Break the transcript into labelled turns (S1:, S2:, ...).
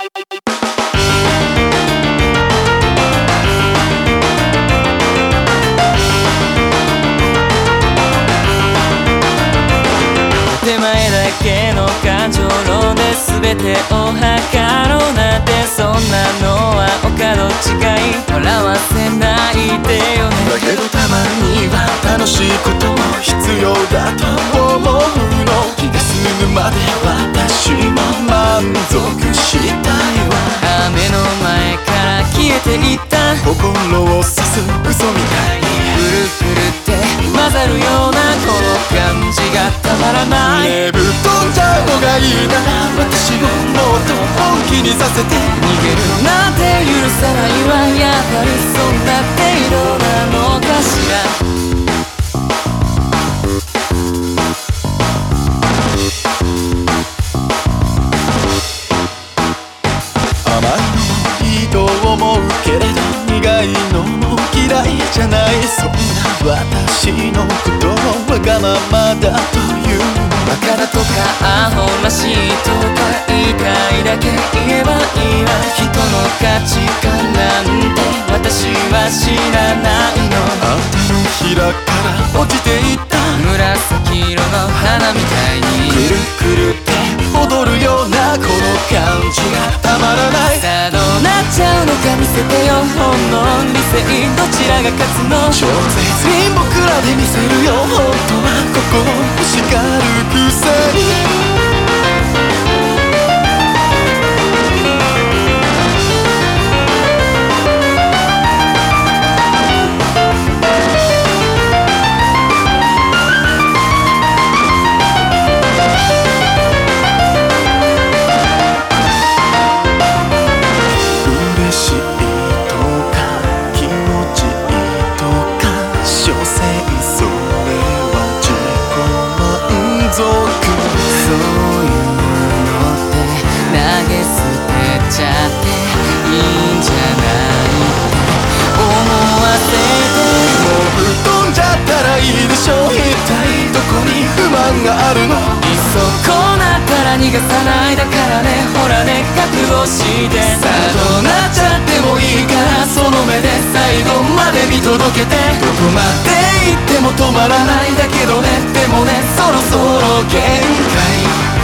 S1: 手前だけの感情論で全てを測ろうなんて、そんなのはお門違い、笑わせないでよね。
S2: だけどたまには楽しいことも必要だと思うの。気が済むまで私も満足したいわ。
S1: 雨の前から消えていった
S2: 心を刺す嘘みたいに
S1: くるくるって混ざるようなこの感じがたまらない。
S2: ねぶっ飛んじゃうのがいいなら私をもっと本気にさせて。
S1: 逃げるなんて許さないわ。やっぱりそんな程度なのかしら。
S2: 甘いのもいいと思うけれど苦いのも嫌いじゃない。そんな私のことをわがままだというの。
S1: バカだとかアホらしいとか言いたいだけ言えばいいわ。人の価値観なんて私は知らないの。
S2: あんたのひらから落ちていった
S1: 紫色の花みたいに
S2: くるくるって踊るようなこの感じがたまらない。
S1: さあどうなっちゃうのか見せてよ。本能理性どちらが勝つの。
S2: 超絶に僕らで見せるよ。本当は心を叱るくせに。があるの。
S1: いっそこうなったら逃がさないだからね。ほらね覚悟してさあどうなっちゃってもいいからその目で最後まで見届けて。どこまで行っても止まらないだけどね。でもねそろそろ限界。